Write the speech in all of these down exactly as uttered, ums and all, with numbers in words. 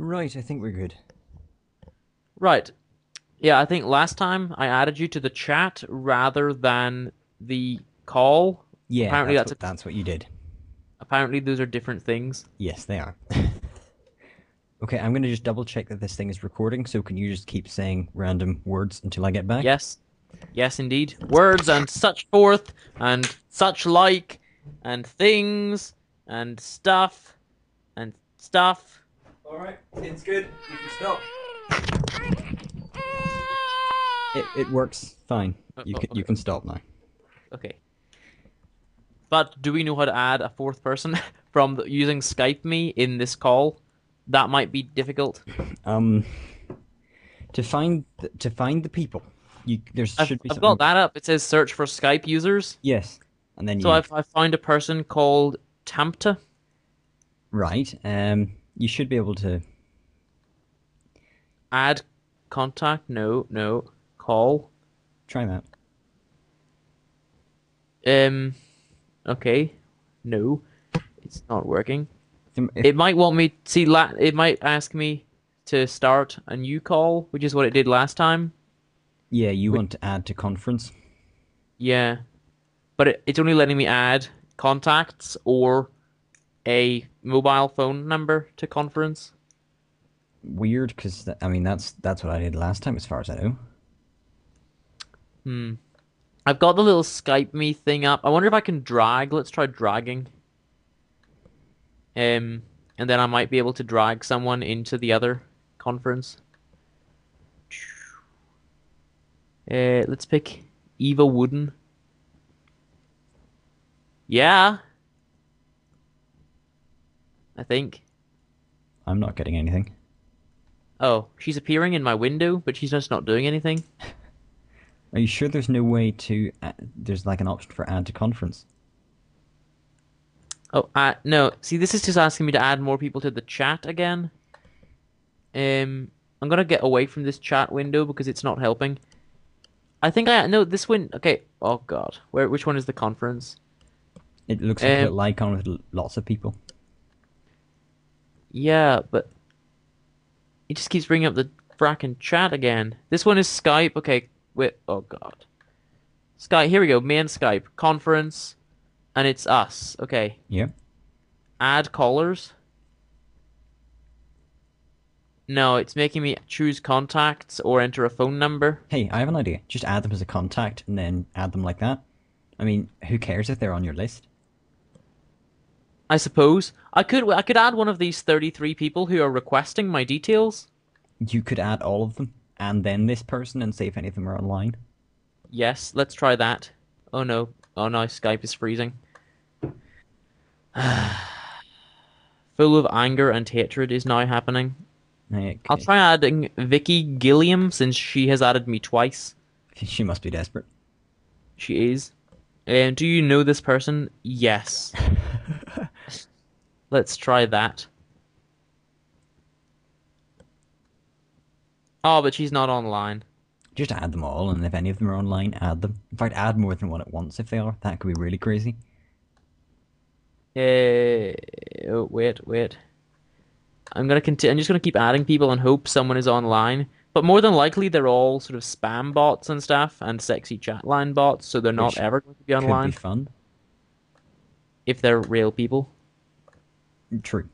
Right, I think we're good. Right. Yeah, I think last time I added you to the chat rather than the call. Yeah, Apparently that's that's a, what that's what you did. apparently those are different things. Yes, they are. Okay, I'm gonna just double check that this thing is recording, so can you just keep saying random words until I get back? Yes. Yes, indeed. Words and such forth and such like and things and stuff and stuff. Alright, it's good. You can stop. It it works fine. Oh, You oh, can you okay, can stop now. okay. But do we know how to add a fourth person from the, using Skype me in this call? That might be difficult. Um to find the, to find the people, you there I've should be I've got something. that up. It says search for Skype users. Yes. And then So you I've I found a person called Tamta. right. Um you should be able to Add contact. No, no. Call. try that. Um. Okay. No, it's not working. If It might want me see. La it might ask me to start a new call, which is what it did last time. yeah, you Which, want to add to conference. yeah, but it, it's only letting me add contacts or a mobile phone number to conference. Weird, because I mean that's that's what I did last time, as far as I know. Hmm. I've got the little Skype me thing up. I wonder if I can drag. Let's try dragging. Um, and then I might be able to drag someone into the other conference. Uh, let's pick Eva Wooden. Yeah, I think. I'm not getting anything. Oh, she's appearing in my window, but she's just not doing anything. Are you sure there's no way to? Uh, there's like an option for add to conference. Oh, uh, no. See, this is just asking me to add more people to the chat again. Um, I'm gonna get away from this chat window because it's not helping. I think I no this win. Okay. Oh God, where? Which one is the conference? It looks like a Um, little icon with lots of people. yeah, but it just keeps bringing up the fracking chat again. This one is Skype. Okay. Wait. Oh God. Skype. Here we go. Main Skype conference, and it's us. Okay. Yeah. Add callers. No, it's making me choose contacts or enter a phone number. Hey, I have an idea. Just add them as a contact and then add them like that. I mean, who cares if they're on your list? I suppose I could I could add one of these thirty-three people who are requesting my details. You could add all of them and then this person and see if any of them are online. Yes, let's try that. Oh no. Oh no, Skype is freezing. Full of anger and hatred is now happening. I'll Okay. try adding Vicky Gilliam since she has added me twice. She must be desperate. She is. And do you know this person? Yes. Let's try that. Oh, but she's not online. Just add them all, and if any of them are online, add them. In fact, add more than one at once if they are. That could be really crazy. Uh, oh, wait, wait. I'm gonna continue. I'm just gonna keep adding people and hope someone is online. But more than likely, they're all sort of spam bots and stuff, and sexy chat line bots, so they're not Which ever going to be could be online fun. if they're real people. True.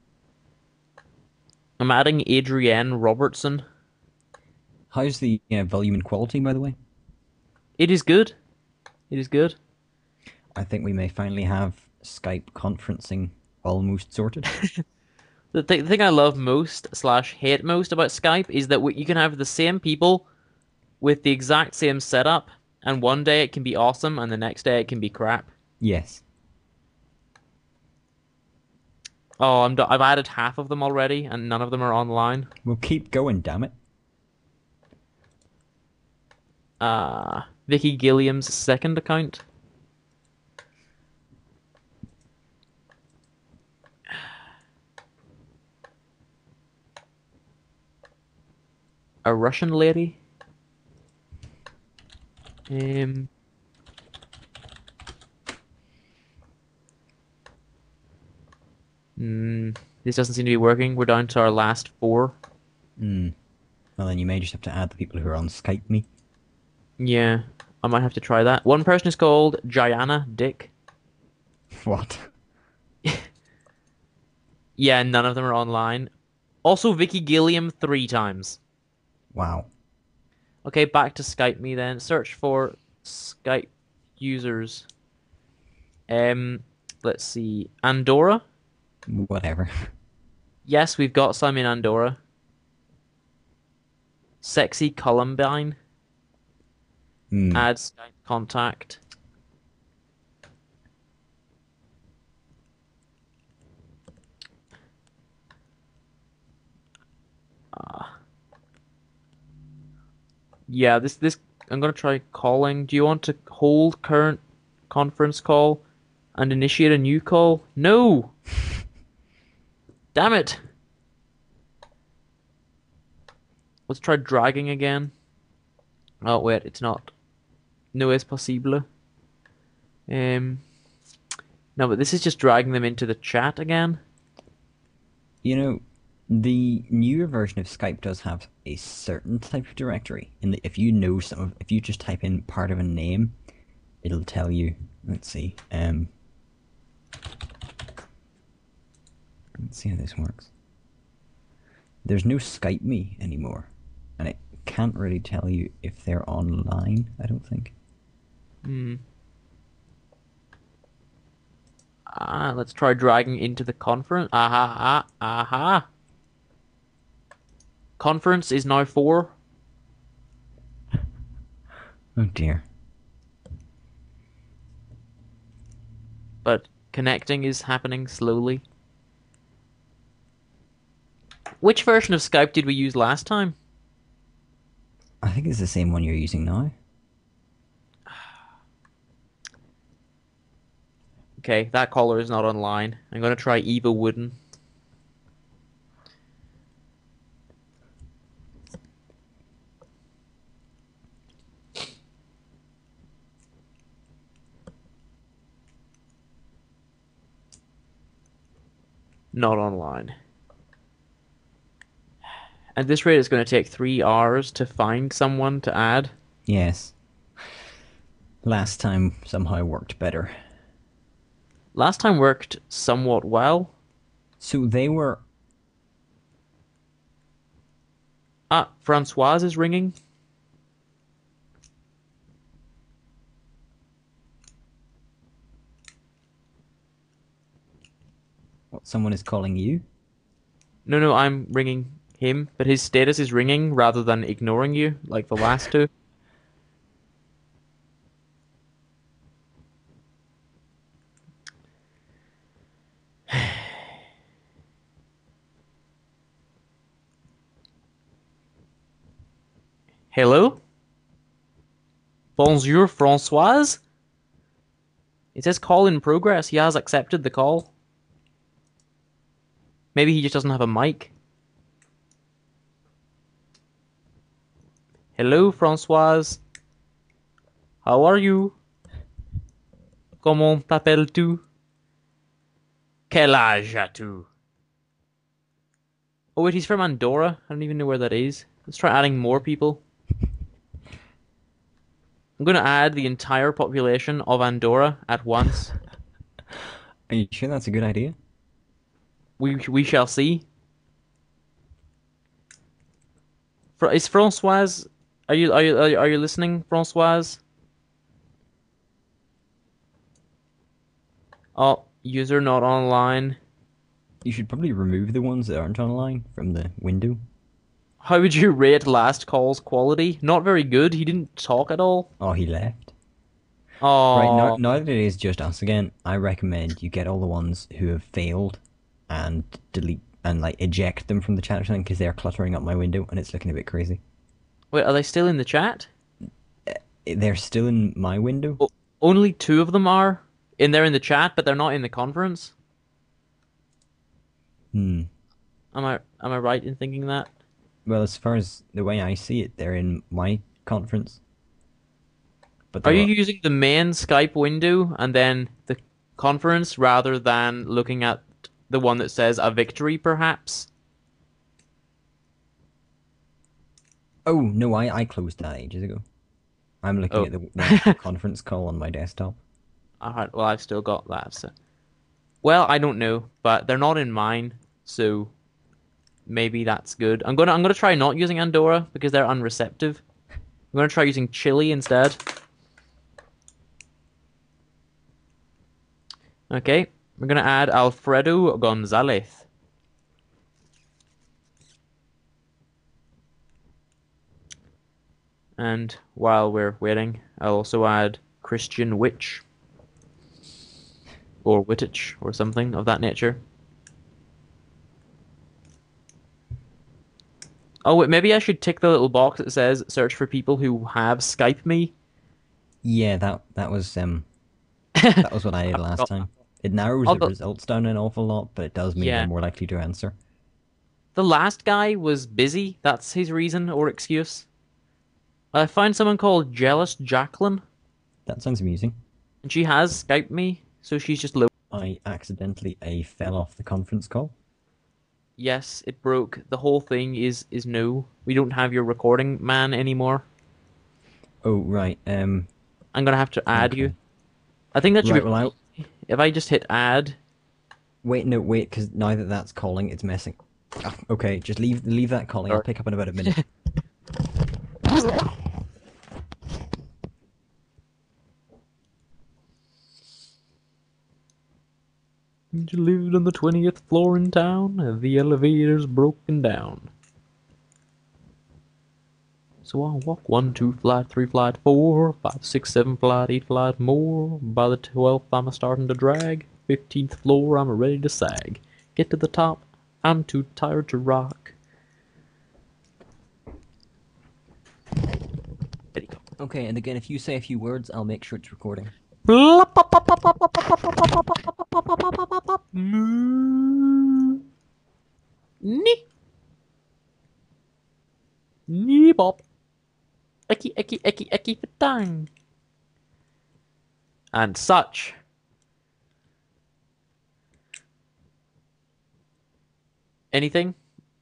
I'm adding Adrienne Robertson. How's the uh, volume and quality, by the way? It is good. It is good. I think we may finally have Skype conferencing almost sorted. The, th the thing I love most slash hate most about Skype is that we, you can have the same people with the exact same setup, and one day it can be awesome, and the next day it can be crap. Yes. Oh, I'm do I've added half of them already, and none of them are online. We'll keep going, damn it. Uh, Vicky Gilliam's second account. A Russian lady. Um, mm, This doesn't seem to be working. We're down to our last four. Hmm. Well, then you may just have to add the people who are on Skype me. Yeah, I might have to try that. One person is called Gianna Dick. What? Yeah, none of them are online. Also, Vicky Gilliam three times. Wow. Okay, back to Skype me then. Search for Skype users. Um, let's see. Andorra? Whatever. Yes, we've got some in Andorra. Sexy Columbine. Hmm. Add Skype contact. Yeah, this this I'm gonna try calling. Do you want to hold current conference call and initiate a new call? No! Damn it! Let's try dragging again. Oh wait, it's not. No es posible. Um, no, but this is just dragging them into the chat again. You know, the newer version of Skype does have a certain type of directory. In the, if you know some of, if you just type in part of a name, it'll tell you. Let's see. Um, let's see how this works. There's no Skype me anymore, and it can't really tell you if they're online. I don't think. Hmm. Ah, let's try dragging into the conference. Aha, ah, aha. Conference is now four. Oh dear. But connecting is happening slowly. Which version of Skype did we use last time? I think it's the same one you're using now. Okay, that caller is not online. I'm gonna try Eva Wooden. Not online. At this rate, it's going to take three hours to find someone to add. Yes. Last time somehow worked better. Last time worked somewhat well. So they were. Ah, Francoise is ringing. What, someone is calling you? No, no, I'm ringing him, but his status is ringing rather than ignoring you, like the last two. Hello? Bonjour, Francoise? It says call in progress. He has accepted the call. Maybe he just doesn't have a mic. Hello, Francoise. How are you? Comment t'appelles-tu? Quel âge as-tu? Oh wait, he's from Andorra. I don't even know where that is. Let's try adding more people. I'm gonna add the entire population of Andorra at once. Are you sure that's a good idea? We we shall see. Fra- Is Francoise? Are you are you are you, are you listening, Francoise? Oh, user not online. You should probably remove the ones that aren't online from the window. How would you rate last call's quality? Not very good. He didn't talk at all. Oh, he left. Right, now, Oh, now that it is just us again, I recommend you get all the ones who have failed and delete and like eject them from the chat or something because they're cluttering up my window and it's looking a bit crazy. wait, are they still in the chat? They're still in my window. O- Only two of them are in there in the chat, but they're not in the conference. Hmm. Am I am I right in thinking that? Well, as far as the way I see it, they're in my conference. But Are there you are, using the main Skype window and then the conference rather than looking at the one that says a victory, perhaps. Oh no, I I closed that ages ago. I'm looking Oh, at the, the actual conference call on my desktop. alright. Well, I've still got that. So, well, I don't know, but they're not in mine, so maybe that's good. I'm gonna I'm gonna try not using Andorra because they're unreceptive. I'm gonna try using Chile instead. Okay, we're gonna add Alfredo Gonzalez. And while we're waiting, I'll also add Christian Witch. Or Wittich, or something of that nature. Oh, wait, maybe I should tick the little box that says search for people who have Skype me. Yeah, that that was um that was what I did last I'll, time. It narrows I'll the go. results down an awful lot, but it does mean they're Yeah. more likely to answer. The last guy was busy. That's his reason or excuse. I found someone called Jealous Jacqueline, That sounds amusing. and she has Skyped me, so she's just low. I accidentally I fell off the conference call. Yes, it broke. The whole thing is is no. We don't have your recording man anymore. Oh right, um, I'm gonna have to add you. okay. I think that should Right, be well I if I just hit add. wait no wait because now that that's calling, it's messing. Ah, okay, just leave leave that calling. I'll Or pick up in about a minute. you lived on the twentieth floor in town. The elevator's broken down. So I'll walk one, two, flight, three, flight, four, five, six, seven, flight, eight, flight, more. By the twelfth, I'm a starting to drag. Fifteenth floor, I'm ready to sag. Get to the top, I'm too tired to rock. There you go. Okay, and again, if you say a few words, I'll make sure it's recording. Nee. Nee, bop. Eki, eki, eki, eki, fatang. And such. Anything?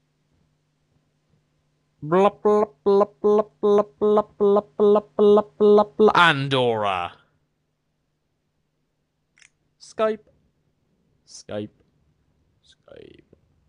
Blup, blup, blup, blup, blup, blup, blup, blup, blup, blup, blup. Andorra. Skype. Skype. Skype.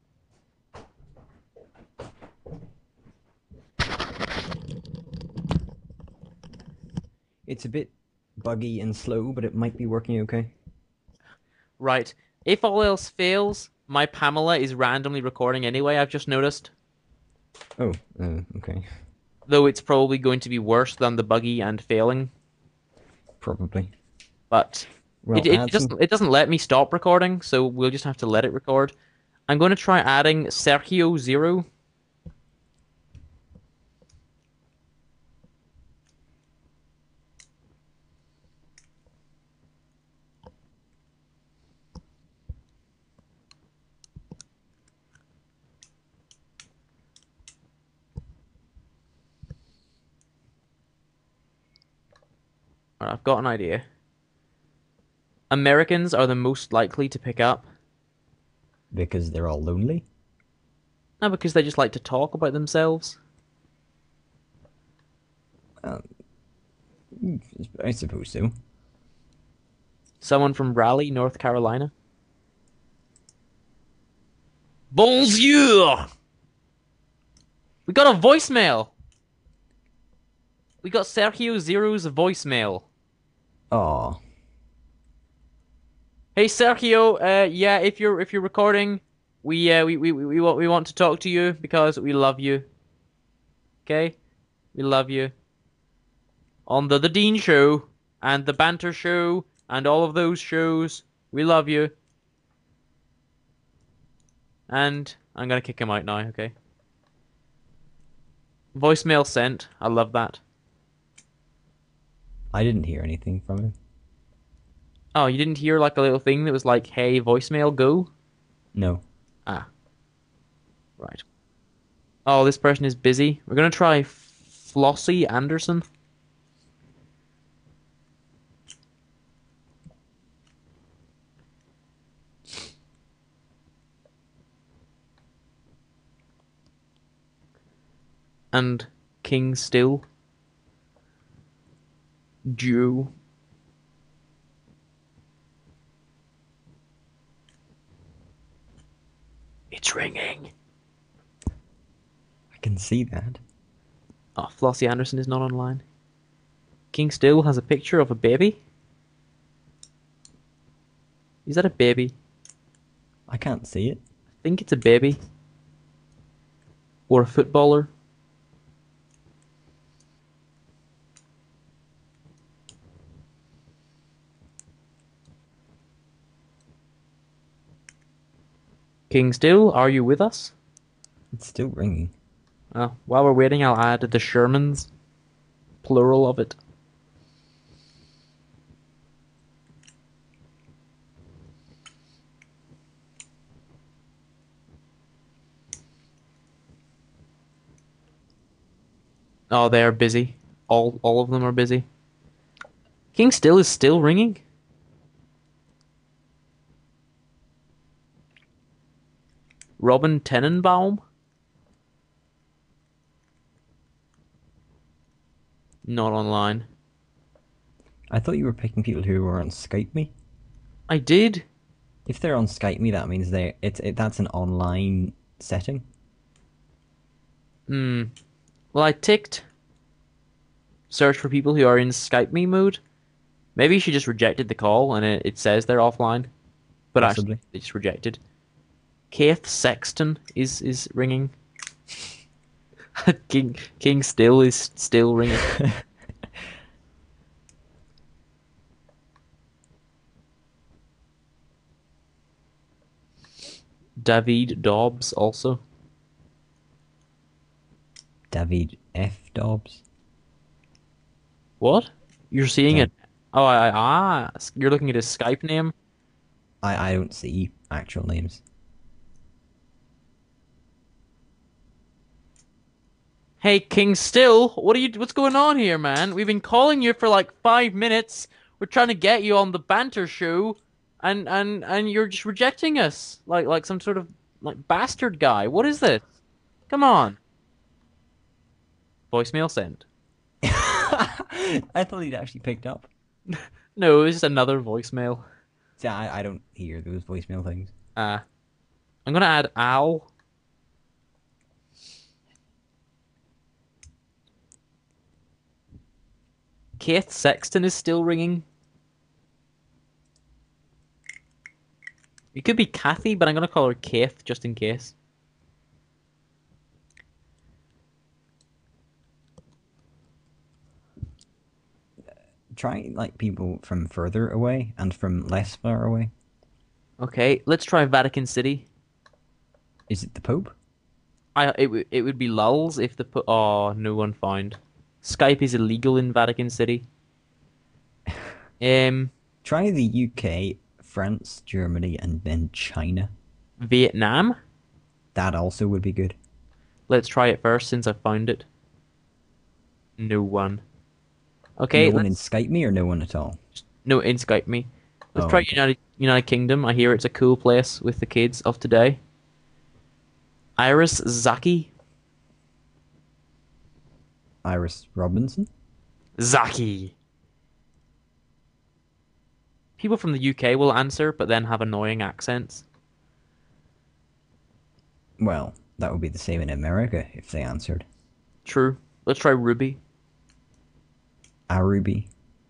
It's a bit buggy and slow, but it might be working okay. Right. If all else fails, my Pamela is randomly recording anyway, I've just noticed. Oh, uh, okay. Though it's probably going to be worse than the buggy and failing. Probably. But Well, it, it add doesn't some. it doesn't let me stop recording, so we'll just have to let it record. I'm going to try adding Sergio Zero. Alright, I've got an idea. Americans are the most likely to pick up. Because they're all lonely. Not because they just like to talk about themselves. Um, I suppose so. Someone from Raleigh, North Carolina. Bonjour! We got a voicemail! We got Sergio Zero's voicemail. Aw. Hey Sergio, uh, yeah, if you're if you're recording, we uh, we, we we we want we want to talk to you because we love you. Okay, we love you. On the the Dean Show and the Banter Show and all of those shows, we love you. And I'm gonna kick him out now. Okay. Voicemail sent. I love that. I didn't hear anything from him. Oh, you didn't hear like a little thing that was like, "Hey, voicemail, go." No. Ah, right. Oh, this person is busy. We're gonna try Flossie Anderson. and King Still duo. It's ringing. I can see that. Oh, Flossie Anderson is not online. King Still has a picture of a baby. Is that a baby? I can't see it. I think it's a baby. Or a footballer. King Still, are you with us? It's still ringing. Oh, while we're waiting, I'll add the Shermans. Plural of it. Oh, they are busy. All all of them are busy. King Still is still ringing. Robin Tenenbaum? Not online. I thought you were picking people who were on Skype me. I did. If they're on Skype me, that means they it's it, that's an online setting. Hmm. Well, I ticked search for people who are in Skype me mode. Maybe she just rejected the call and it, it says they're offline. But actually, Possibly. they just rejected. Keith Sexton is is ringing. King King Still is still ringing. David Dobbs also. David F. Dobbs. What? You're seeing Da- it? Oh, I, I, ah, you're looking at his Skype name. I I don't see actual names. Hey, King Still, what are you? What's going on here, man? We've been calling you for like five minutes. We're trying to get you on the banter show, and and and you're just rejecting us like like some sort of like bastard guy. What is this? Come on. Voicemail sent. I thought he'd actually picked up. No, it's just another voicemail. See, I, I don't hear those voicemail things. Uh, I'm gonna add Al. Keith Sexton is still ringing. It could be Kathy, but I'm gonna call her Keith just in case. Try like people from further away and from less far away. Okay, let's try Vatican City. Is it the Pope? I it w- it would be lulls if the pu- oh, no one found. Skype is illegal in Vatican City. Um, Try the U K, France, Germany, and then China. Vietnam. That also would be good. Let's try it first since I found it. No one. Okay, No one in let's Skype me or no one at all? no in Skype me. Let's Oh, try okay. United United Kingdom. I hear it's a cool place with the kids of today. Iris Zaki. Iris Robinson? Zaki. People from the U K will answer, but then have annoying accents. Well, that would be the same in America if they answered. True. Let's try Ruby. Aruby.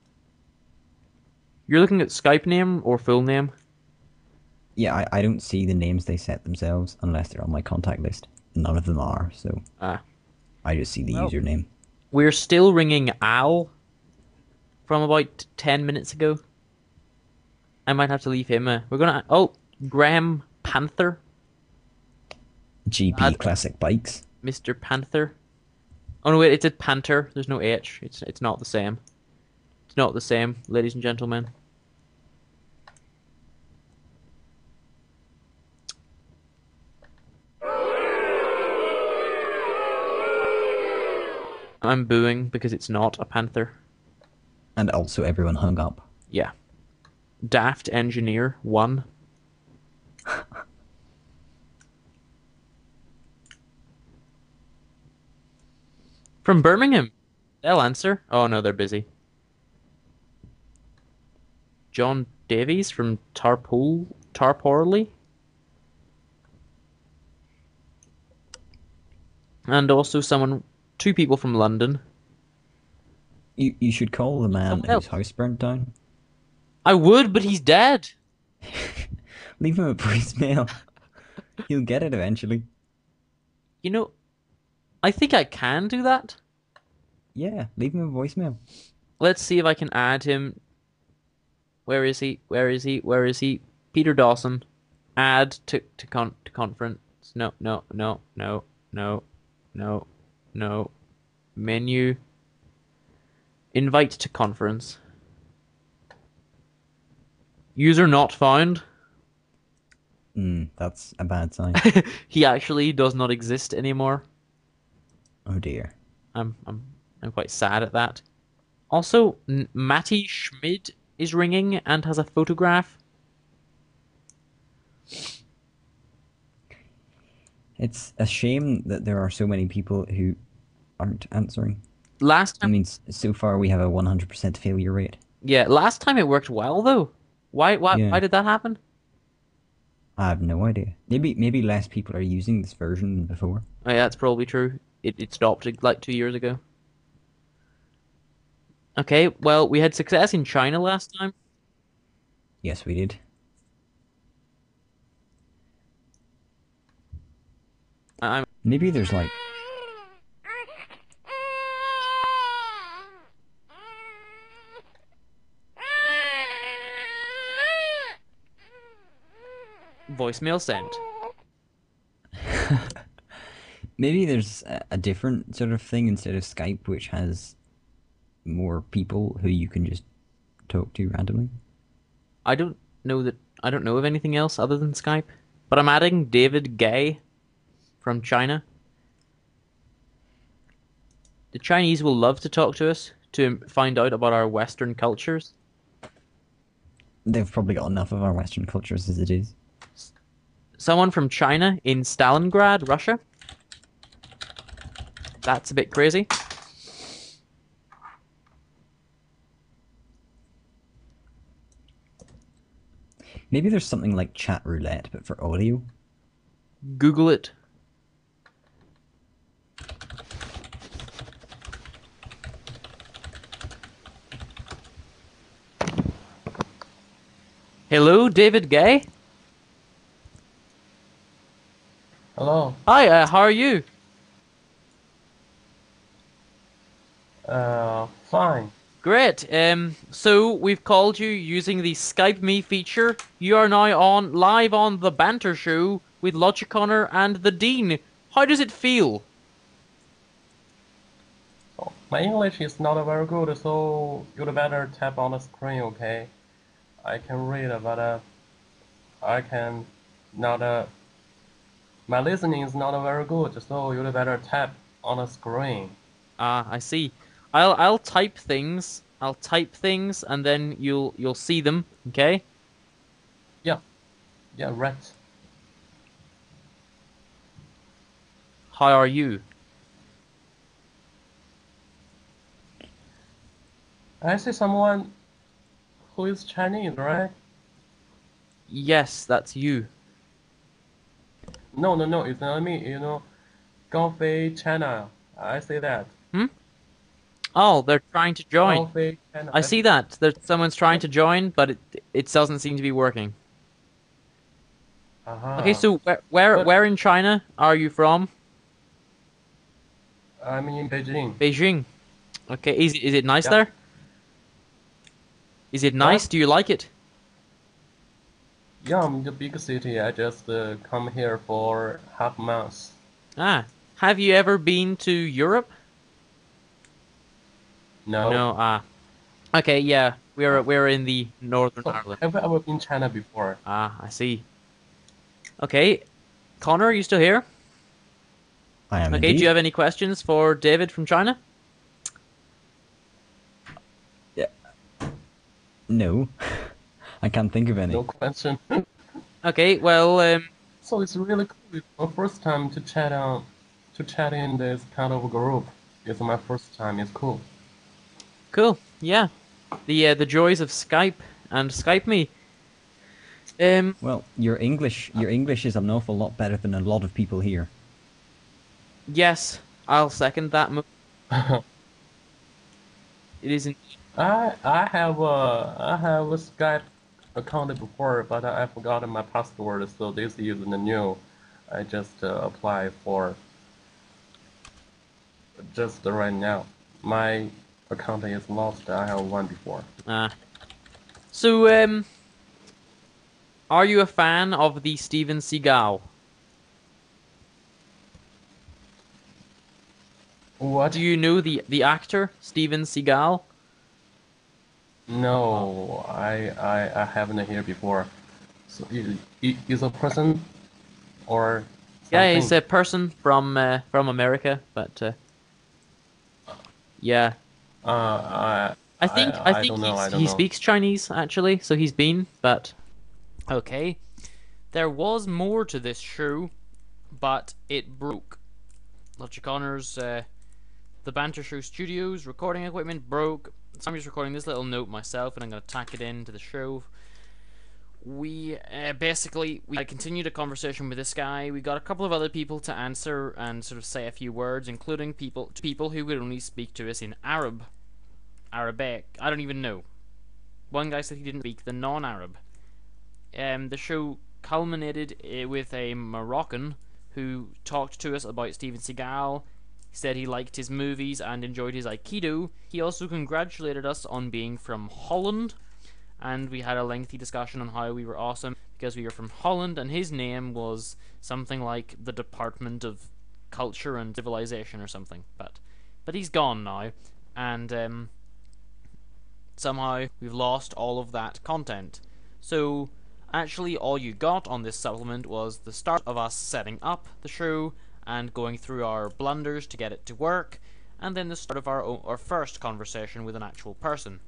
You're looking at Skype name or full name? Yeah, I, I don't see the names they set themselves unless they're on my contact list. None of them are, so Ah. I just see the Well, username. we're still ringing Al from about ten minutes ago. I might have to leave him. Uh, we're gonna. Oh, Graham Panther. G P Add Classic Bikes. Mister Panther. Oh no, wait, it's a Panther. There's no H. It's it's not the same. It's not the same, ladies and gentlemen. I'm booing because it's not a Panther. And also everyone hung up. Yeah. Daft Engineer one. From Birmingham. They'll answer. Oh no, they're busy. John Davies from Tarpol Tarporley. And also someone, two people from London. You you should call the man Someone whose else. house burnt down. I would, but he's dead. Leave him a voicemail. He'll get it eventually. You know, I think I can do that. Yeah, leave him a voicemail. Let's see if I can add him. Where is he? Where is he? Where is he? Peter Dawson. Add to to con to conference. No, no, no, no, no, no, no. Menu. Invite to conference. User not found. Hmm, that's a bad sign. He actually does not exist anymore. Oh dear. I'm I'm I'm quite sad at that. Also, N- Matty Schmid is ringing and has a photograph. It's a shame that there are so many people who aren't answering. Last I time, mean, s- so far we have a one hundred percent failure rate. yeah, last time it worked well though. Why why Yeah. why did that happen? I have no idea. Maybe maybe less people are using this version than before. Oh yeah, that's probably true. It it stopped like two years ago. Okay, well we had success in China last time. Yes, we did. I'm Maybe there's like voicemail sent. maybe there's a, a different sort of thing instead of Skype, which has more people who you can just talk to randomly. I don't know that I don't know of anything else other than Skype. But I'm adding David Gay from China. The Chinese will love to talk to us to find out about our Western cultures. They've probably got enough of our Western cultures as it is. Someone from China in Stalingrad, Russia. That's a bit crazy. Maybe there's something like chat roulette, but for audio. Google it. Hello, David Gay. Hello. Hi, uh, how are you? Uh, fine. Great. Um, so we've called you using the Skype Me feature. You are now on live on the Banter Show with Logic Connor and the Dean. How does it feel? So my English is not very good, so you'd better tap on the screen, okay? I can read, but uh, I can not. Uh, my listening is not very good, so you'd better tap on the screen. Ah, I see. I'll I'll type things. I'll type things, and then you'll you'll see them. Okay. Yeah, yeah, right. How are you? I see someone who is Chinese, right? Yes, that's you. No, no, no, it's not me. You know, Gaofei China. I see that. Oh, they're trying to join. Gaofei China. I see that. There's someone's trying to join, but it it doesn't seem to be working. Uh-huh. Okay, so where where But- where in China are you from? I'm in Beijing. Beijing. Okay, is is it nice Yeah. there? Is it nice? What? Do you like it? Yeah, I'm in the big city. I just uh, come here for half months. Ah, have you ever been to Europe? No. No. Ah, okay. Yeah, we're we're in the Northern So, Ireland. have you ever been China before? Ah, I see. Okay, Connor, are you still here? I am Okay, indeed. do you have any questions for David from China? No. I can't think of any. No question. Okay, well, um, So it's really cool. It's my first time to chat on, to chat in this kind of group. It's my first time. It's cool. Cool. Yeah. The uh, the joys of Skype and Skype me. Um. Well, your English your English is an awful lot better than a lot of people here. Yes, I'll second that. Mo- it isn't. I I have a I have a Skype account before, but I forgot my password, so this is the new. I just uh, apply for just right now. My account is lost. I have one before. Ah. So, um, are you a fan of the Steven Seagal? What? Do you know the the actor Steven Seagal? No, I I I haven't heard before. So is is a person or Yeah, he's something? a person from uh, from America, but uh, yeah, Uh, I I think I I I think don't know. he's, I don't he know. speaks Chinese actually, so he's been. But okay, there was more to this show, but it broke. Logic Honors, uh, the Banter Show Studios recording equipment broke. So I'm just recording this little note myself, and I'm gonna tack it into the show. We uh, basically we continued a conversation with this guy. We got a couple of other people to answer and sort of say a few words, including people people who would only speak to us in Arab, Arabic. I don't even know. One guy said he didn't speak the non-Arab. Um, the show culminated uh, with a Moroccan who talked to us about Steven Seagal. He said he liked his movies and enjoyed his Aikido. He also congratulated us on being from Holland, and we had a lengthy discussion on how we were awesome because we were from Holland, and his name was something like the Department of Culture and Civilization or something. But but he's gone now, and um, somehow we've lost all of that content. So actually all you got on this supplement was the start of us setting up the show and going through our blunders to get it to work, and then the start of our, our first conversation with an actual person.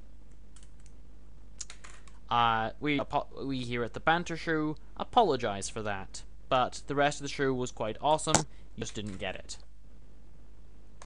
Uh, we we here at the Banter Show apologize for that, but the rest of the show was quite awesome. You just didn't get it.